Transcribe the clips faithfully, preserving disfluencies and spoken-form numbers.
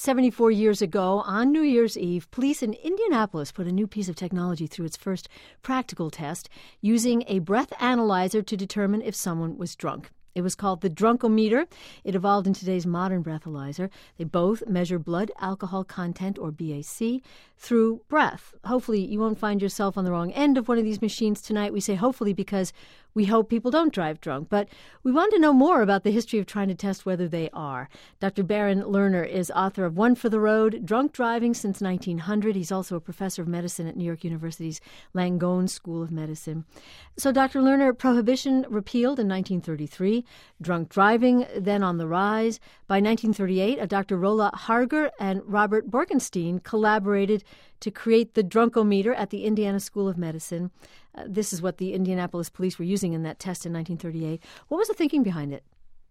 seventy-four years ago, on New Year's Eve, police in Indianapolis put a new piece of technology through its first practical test using a breath analyzer to determine if someone was drunk. It was called the Drunkometer. It evolved in today's modern breathalyzer. They both measure blood alcohol content, or B A C, through breath. Hopefully you won't find yourself on the wrong end of one of these machines tonight. We say hopefully because we hope people don't drive drunk. But we want to know more about the history of trying to test whether they are. Doctor Baron Lerner is author of One for the Road, Drunk Driving Since nineteen hundred. He's also a professor of medicine at New York University's Langone School of Medicine. So, Doctor Lerner, prohibition repealed in nineteen thirty-three. Drunk driving then on the rise. By nineteen thirty-eight, Doctor Rolla Harger and Robert Borkenstein collaborated to create the Drunkometer at the Indiana School of Medicine. Uh, this is what the Indianapolis police were using in that test in nineteen thirty-eight. What was the thinking behind it?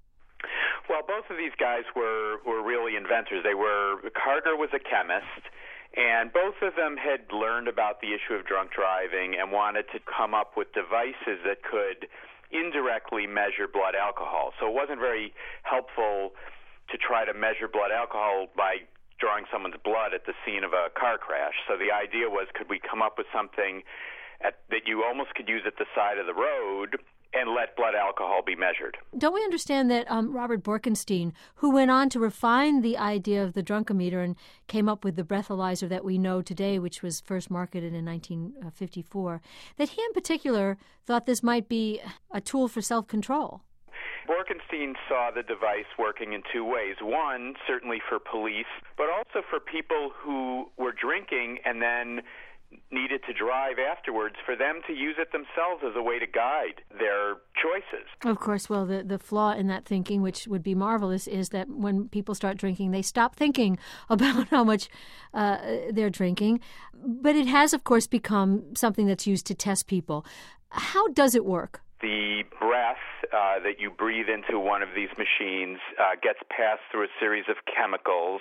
Well, both of these guys were, were really inventors. They were, Harger was a chemist, and both of them had learned about the issue of drunk driving and wanted to come up with devices that could indirectly measure blood alcohol. So it wasn't very helpful to try to measure blood alcohol by drawing someone's blood at the scene of a car crash. So the idea was, could we come up with something at, that you almost could use at the side of the road and let blood alcohol be measured? Don't we understand that um, Robert Borkenstein, who went on to refine the idea of the Drunkometer and came up with the breathalyzer that we know today, which was first marketed in nineteen fifty-four, that he in particular thought this might be a tool for self-control? Borkenstein saw the device working in two ways. One, certainly for police, but also for people who were drinking and then needed to drive afterwards, for them to use it themselves as a way to guide their choices. Of course, well, the, the flaw in that thinking, which would be marvelous, is that when people start drinking, they stop thinking about how much uh, they're drinking. But it has, of course, become something that's used to test people. How does it work? The breath uh, that you breathe into one of these machines uh, gets passed through a series of chemicals,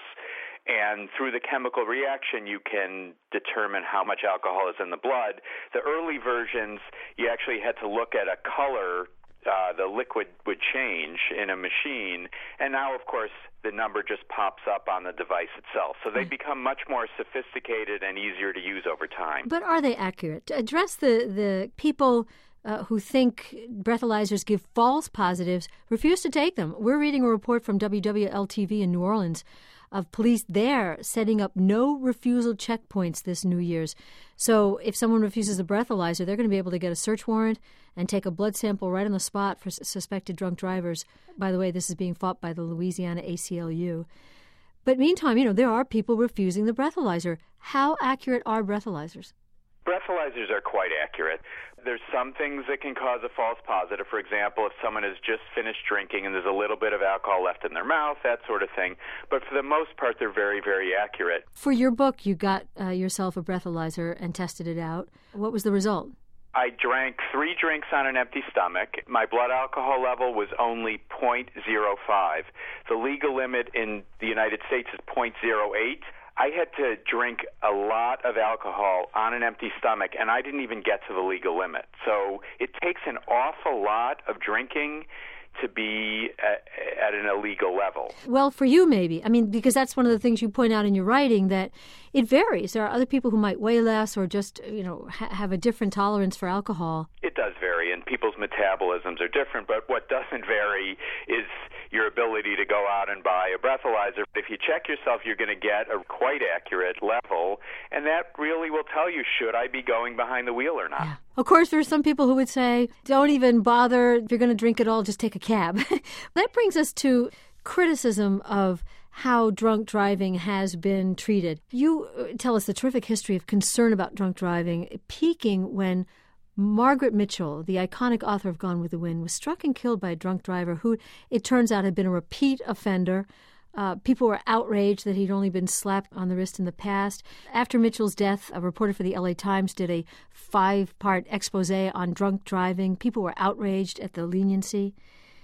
and through the chemical reaction, you can determine how much alcohol is in the blood. The early versions, you actually had to look at a color. Uh, the liquid would change in a machine, and now, of course, the number just pops up on the device itself. So they become much more sophisticated and easier to use over time. But are they accurate? To address the, the people Uh, who think breathalyzers give false positives, refuse to take them. We're reading a report from W W L T V in New Orleans of police there setting up no refusal checkpoints this New Year's. So if someone refuses a breathalyzer, they're going to be able to get a search warrant and take a blood sample right on the spot for suspected drunk drivers. By the way, this is being fought by the Louisiana A C L U. But meantime, you know, there are people refusing the breathalyzer. How accurate are breathalyzers? Breathalyzers are quite accurate. There's some things that can cause a false positive. For example, if someone has just finished drinking and there's a little bit of alcohol left in their mouth, that sort of thing. But for the most part, they're very, very accurate. For your book, you got uh, yourself a breathalyzer and tested it out. What was the result? I drank three drinks on an empty stomach. My blood alcohol level was only zero point zero five. The legal limit in the United States is zero point zero eight. I had to drink a lot of alcohol on an empty stomach, and I didn't even get to the legal limit. So it takes an awful lot of drinking to be at, at an illegal level. Well, for you, maybe. I mean, because that's one of the things you point out in your writing, that it varies. There are other people who might weigh less or just, you know, ha- have a different tolerance for alcohol. It does vary, and people's metabolisms are different, but what doesn't vary is your ability to go out and buy a breathalyzer. If you check yourself, you're going to get a quite accurate level, and that really will tell you, should I be going behind the wheel or not? Yeah. Of course, there are some people who would say, don't even bother. If you're going to drink it all, just take a cab. That brings us to criticism of how drunk driving has been treated. You tell us the terrific history of concern about drunk driving, peaking when Margaret Mitchell, the iconic author of Gone with the Wind, was struck and killed by a drunk driver who, it turns out, had been a repeat offender. Uh, people were outraged that he'd only been slapped on the wrist in the past. After Mitchell's death, a reporter for the L A Times did a five-part expose on drunk driving. People were outraged at the leniency.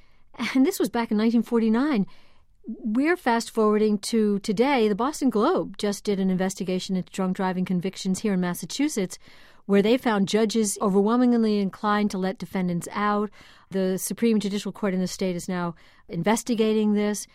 And this was back in nineteen forty-nine. We're fast-forwarding to today. The Boston Globe just did an investigation into drunk driving convictions here in Massachusetts, where they found judges overwhelmingly inclined to let defendants out. The Supreme Judicial Court in the state is now investigating this.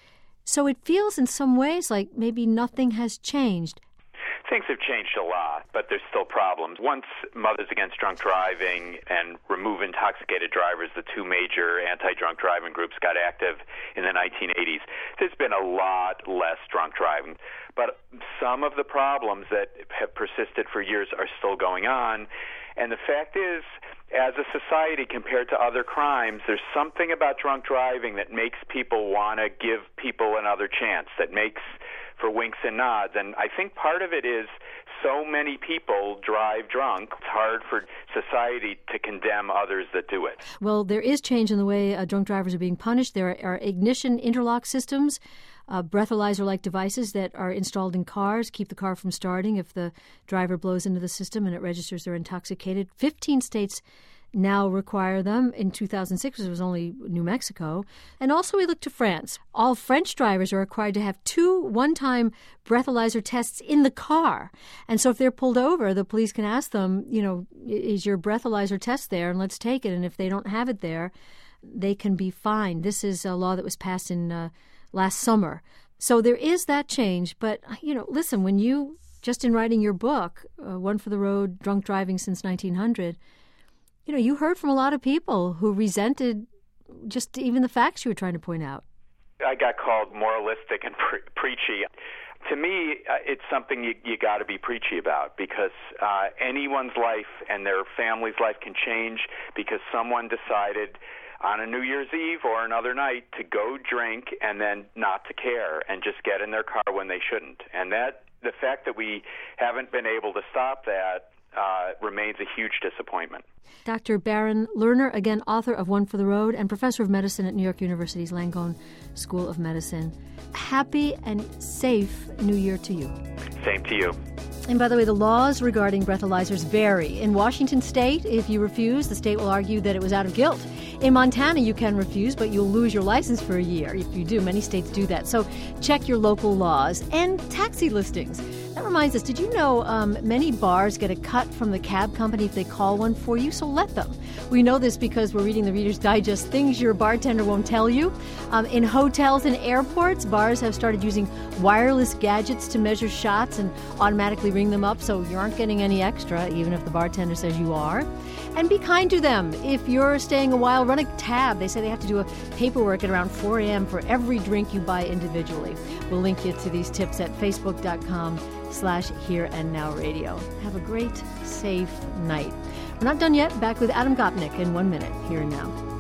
So it feels in some ways like maybe nothing has changed. Things have changed a lot, but there's still problems. Once Mothers Against Drunk Driving and Remove Intoxicated Drivers, the two major anti-drunk driving groups, got active in the nineteen eighties, there's been a lot less drunk driving. But some of the problems that have persisted for years are still going on. And the fact is, as a society compared to other crimes, there's something about drunk driving that makes people want to give people another chance, that makes for winks and nods. And I think part of it is so many people drive drunk, it's hard for society to condemn others that do it. Well, there is change in the way uh, drunk drivers are being punished. There are, are ignition interlock systems, uh, breathalyzer-like devices that are installed in cars, keep the car from starting if the driver blows into the system and it registers they're intoxicated. Fifteen states now require them. In two thousand six, it was only New Mexico. And also we look to France. All French drivers are required to have two one-time breathalyzer tests in the car. And so if they're pulled over, the police can ask them, you know, is your breathalyzer test there? And let's take it. And if they don't have it there, they can be fined. This is a law that was passed in uh, last summer. So there is that change. But, you know, listen, when you, just in writing your book, uh, One for the Road, Drunk Driving Since nineteen hundred, you know, you heard from a lot of people who resented just even the facts you were trying to point out. I got called moralistic and pre- preachy. To me, uh, it's something you, you got to be preachy about, because uh, anyone's life and their family's life can change because someone decided on a New Year's Eve or another night to go drink and then not to care and just get in their car when they shouldn't. And that the fact that we haven't been able to stop that uh, remains a huge disappointment. Doctor Baron Lerner, again, author of One for the Road and professor of medicine at New York University's Langone School of Medicine. Happy and safe New Year to you. Same to you. And by the way, the laws regarding breathalyzers vary. In Washington state, if you refuse, the state will argue that it was out of guilt. In Montana, you can refuse, but you'll lose your license for a year if you do. Many states do that. So check your local laws. And taxi listings. That reminds us, did you know um, many bars get a cut from the cab company if they call one for you? So let them. We know this because we're reading the Reader's Digest, things your bartender won't tell you. Um, in hotels and airports, bars have started using wireless gadgets to measure shots and automatically ring them up, so you aren't getting any extra, even if the bartender says you are. And be kind to them. If you're staying a while, run a tab. They say they have to do a paperwork at around four a.m. for every drink you buy individually. We'll link you to these tips at facebook.com slash Here and Now Radio. Have a great, safe night. We're not done yet. Back with Adam Gopnik in one minute. Here and Now.